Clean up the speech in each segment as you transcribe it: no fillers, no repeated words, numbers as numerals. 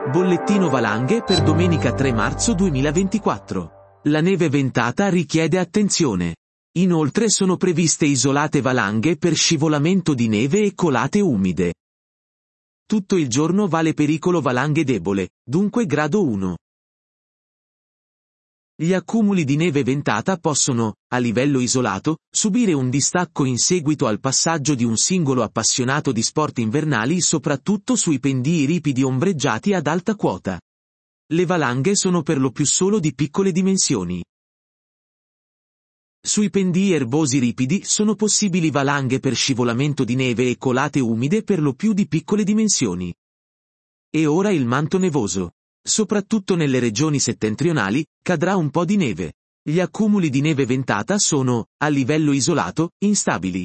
Bollettino valanghe per domenica 3 marzo 2024. La neve ventata richiede attenzione. Inoltre sono previste isolate valanghe per scivolamento di neve e colate umide. Tutto il giorno vale pericolo valanghe debole, dunque grado 1. Gli accumuli di neve ventata possono, a livello isolato, subire un distacco in seguito al passaggio di un singolo appassionato di sport invernali soprattutto sui pendii ripidi ombreggiati ad alta quota. Le valanghe sono per lo più solo di piccole dimensioni. Sui pendii erbosi ripidi sono possibili valanghe per scivolamento di neve e colate umide per lo più di piccole dimensioni. E ora il manto nevoso. Soprattutto nelle regioni settentrionali, cadrà un po' di neve. Gli accumuli di neve ventata sono, a livello isolato, instabili.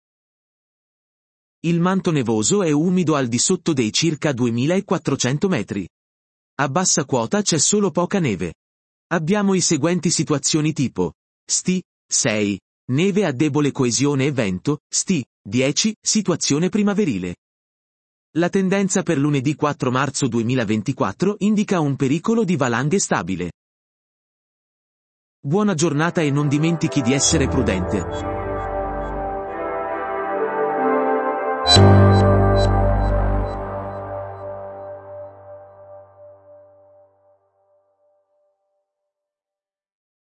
Il manto nevoso è umido al di sotto dei circa 2400 metri. A bassa quota c'è solo poca neve. Abbiamo i seguenti situazioni tipo: Sti, 6. Neve a debole coesione e vento, Sti, 10. Situazione primaverile. La tendenza per lunedì 4 marzo 2024 indica un pericolo di valanghe stabile. Buona giornata e non dimentichi di essere prudente.